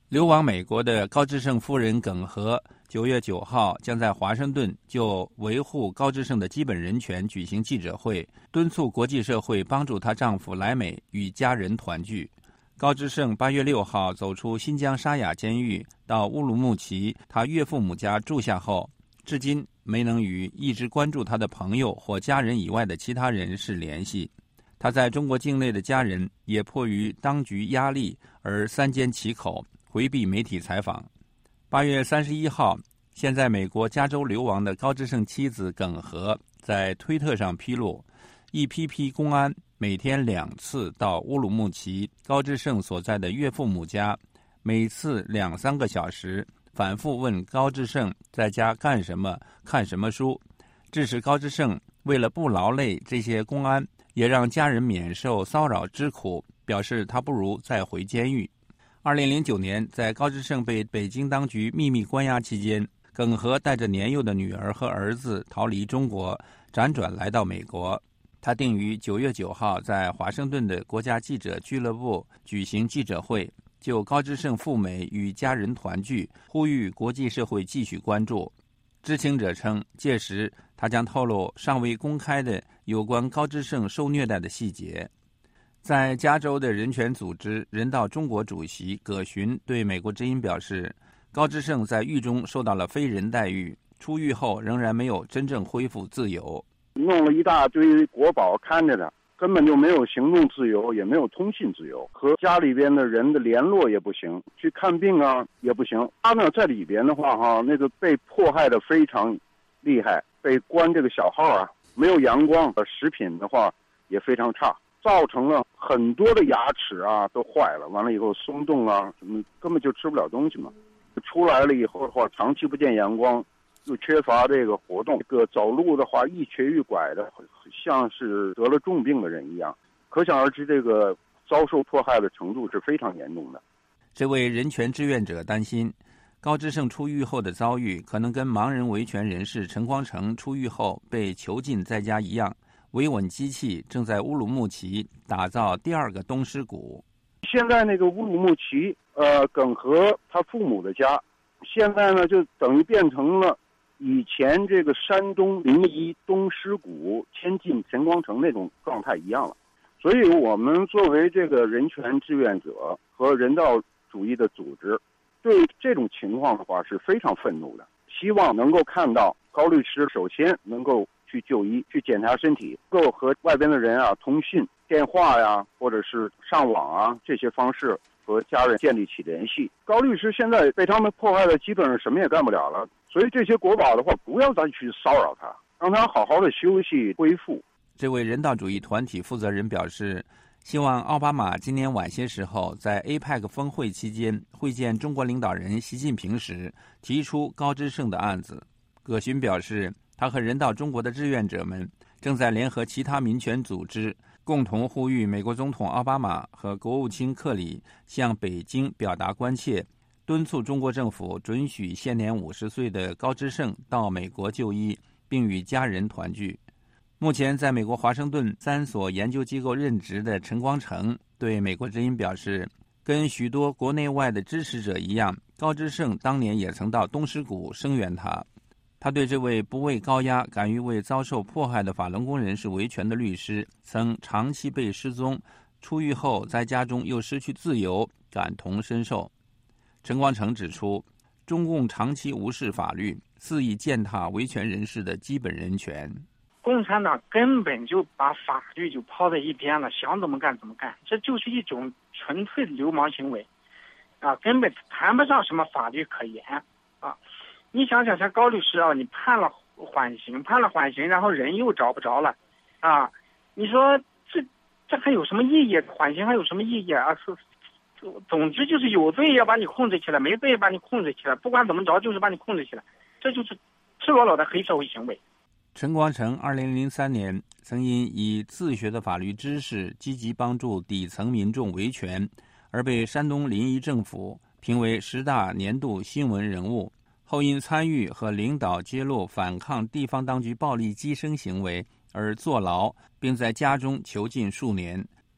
流亡美国的高志胜夫人耿和9月9号将在华盛顿就维护高志胜的基本人权举行记者会，敦促国际社会帮助她丈夫来美与家人团聚。高志胜8月6号走出新疆沙雅监狱，到乌鲁木齐他岳父母家住下后，至今没能与一直关注他的朋友或家人以外的其他人士联系。他在中国境内的家人也迫于当局压力而三缄其口，回避媒体采访。8月31号，现在美国加州流亡的高志胜妻子耿和在推特上披露，一批公安每天2次到乌鲁木齐高志胜所在的岳父母家，每次2-3个小时，反复问高志胜在家干什么、看什么书，致使高志胜为了不劳累这些公安，也让家人免受骚扰之苦，表示他不如再回监狱。2009年，在高志胜被北京当局秘密关押期间，耿和带着年幼的女儿和儿子逃离中国，辗转来到美国。他定于9月9号在华盛顿的国家记者俱乐部举行记者会，就高志胜赴美与家人团聚，呼吁国际社会继续关注。知情者称，届时他将透露尚未公开的有关高志胜受虐待的细节。在加州的人权组织人道中国主席葛寻对美国之音表示，高志胜在狱中受到了非人待遇，出狱后仍然没有真正恢复自由。 弄了一大堆国保看着他，根本就没有行动自由，也没有通信自由，和家里边的人的联络也不行，去看病啊也不行。他呢在里边的话那个被迫害的非常厉害，被关这个小号啊，没有阳光，食品的话也非常差，造成了很多的牙齿啊都坏了，完了以后松动啊什么，根本就吃不了东西嘛。出来了以后的话，长期不见阳光，又缺乏这个活动，这个走路的话一瘸一拐的，像是得了重病的人一样。可想而知，这个遭受迫害的程度是非常严重的。 这位人权志愿者担心，高志胜出狱后的遭遇可能跟盲人维权人士陈光诚出狱后被囚禁在家一样，维稳机器正在乌鲁木齐打造第2个东师谷。 现在那个乌鲁木齐，耿和他父母的家，现在呢就等于变成了以前这个山东临沂东师谷迁进陈光诚那种状态一样了。所以我们作为这个人权志愿者和人道主义的组织，对这种情况的话是非常愤怒的，希望能够看到高律师首先能够去就医，去检查身体，能够和外边的人啊通信、电话呀，或者是上网啊，这些方式和家人建立起联系。高律师现在被他们迫害的基本上什么也干不了了，所以这些国保的话不要再去骚扰他，让他好好的休息恢复。 这位人道主义团体负责人表示，希望奥巴马今年晚些时候在 APEC 峰会期间会见中国领导人习近平时提出高志胜的案子。葛寻表示，他和人道中国的志愿者们正在联合其他民权组织，共同呼吁美国总统奥巴马和国务卿克里向北京表达关切，敦促中国政府准许现年50岁的高志胜到美国就医，并与家人团聚。目前在美国华盛顿3所研究机构任职的陈光诚对美国之音表示，跟许多国内外的支持者一样，高志胜当年也曾到东师谷声援他。他对这位不畏高压、敢于为遭受迫害的法轮功人士维权的律师曾长期被失踪，出狱后在家中又失去自由感同身受。陈光诚指出，中共长期无视法律，肆意践踏维权人士的基本人权。 共产党根本就把法律就抛在一边了，想怎么干怎么干，这就是一种纯粹的流氓行为啊，根本谈不上什么法律可言啊。你想想，像高律师啊，你判了缓刑，然后人又找不着了啊，你说这还有什么意义？缓刑还有什么意义啊？总之就是有罪要把你控制起来，没罪把你控制起来，不管怎么着就是把你控制起来，这就是赤裸裸的黑社会行为。 陈光诚2003年曾因以自学的法律知识积极帮助底层民众维权，而被山东临沂政府评为10大年度新闻人物。后因参与和领导揭露反抗地方当局暴力击声行为而坐牢，并在家中囚禁数年。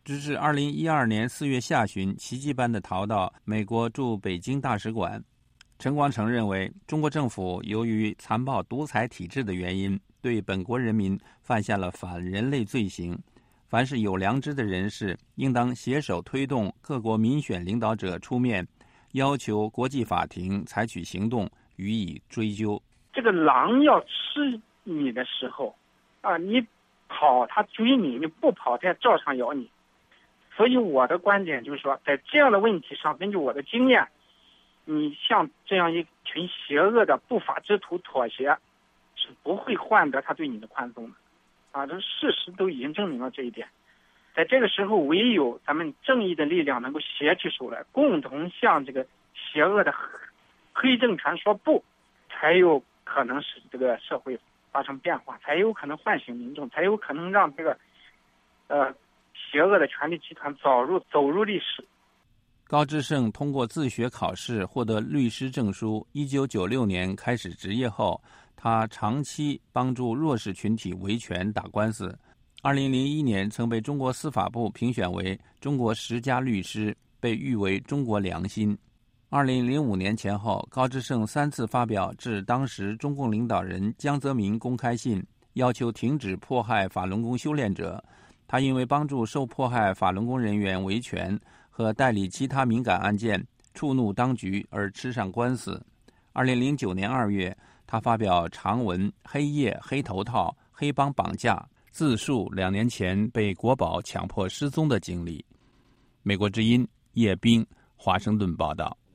直至2012年4月下旬，奇迹般地逃到美国驻北京大使馆。陈光诚认为，中国政府由于残暴独裁体制的原因，对本国人民犯下了反人类罪行。凡是有良知的人士，应当携手推动各国民选领导者出面，要求国际法庭采取行动予以追究。 这个狼要吃你的时候，你跑它追你，你不跑它照常咬你。所以我的观点就是说，在这样的问题上，根据我的经验，你向这样一群邪恶的不法之徒妥协，是不会换得他对你的宽松的。这事实都已经证明了这一点。在这个时候，唯有咱们正义的力量能够携起手来，共同向这个邪恶的黑政权说不，才有可能使这个社会发生变化，才有可能唤醒民众，才有可能让这个邪恶的权力集团走入历史。 高志胜通过自学考试获得律师证书。1996年开始执业后，他长期帮助弱势群体维权打官司。2001年曾被中国司法部评选为中国10佳律师，被誉为中国良心。2005年前后，高志胜3次发表致当时中共领导人江泽民公开信，要求停止迫害法轮功修炼者。他因为帮助受迫害法轮功人员维权和代理其他敏感案件，触怒当局而吃上官司。2009年2月，他发表长文《黑夜、黑头套、黑帮绑架》，自述2年前被国保强迫失踪的经历。美国之音叶冰华盛顿报道。